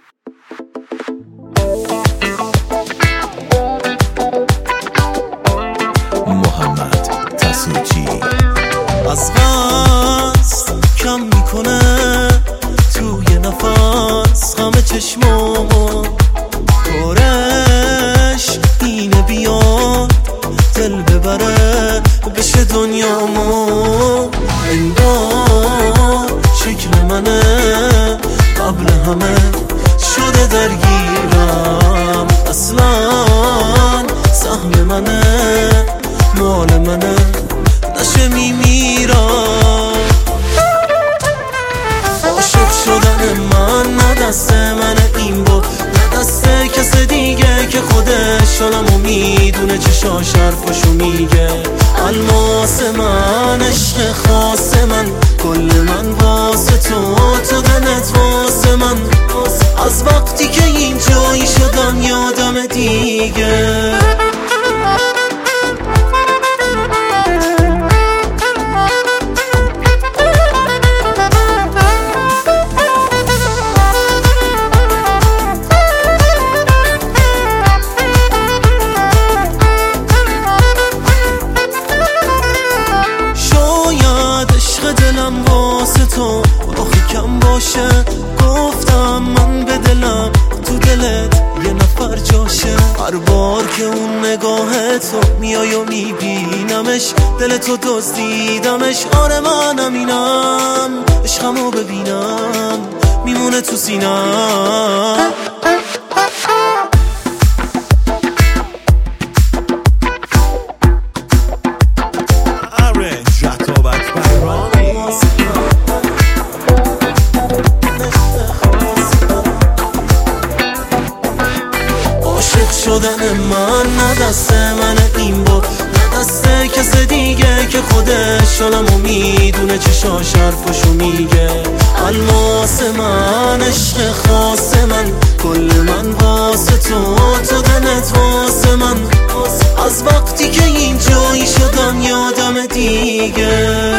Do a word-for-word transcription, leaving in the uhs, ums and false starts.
محمد تسوجی از قصد کم میکنه توی نفس غم چشمامو، کارش اینه بیاد دل ببره بشه دنیامو. انگار شکل منه قبل همه شده درگیرم، اصلا سهم منه مال منه نشه میمیرم. عاشق شدن من نه دست منه این با، نه دست کس دیگه که خودش حالمو میدونه، چشاش حرفاشو میگه. الماس من عشق خاص من، کل من واسه تو، تو دلت واسه من. از وقتی که اینجایی شدم یادم دیگه. دلم واسه تو آخی کم باشه، گفتم من به دلم تو دلت یه نفر جاشه. هر بار که اون نگاه تو میای و میبینمش، دل تو دزدیدمش. آره منم اینم، عشقمو ببینم میمونه تو سینم. شدن من نه دست منه این با، نه دست کس دیگه که خودش حالمو میدونه، چشاش حرفاشو میگه. الماس من عشق خاص من، کل من واسه تو، تو دلت واسه من. از وقتی که اینجایی شدم یادم دیگه.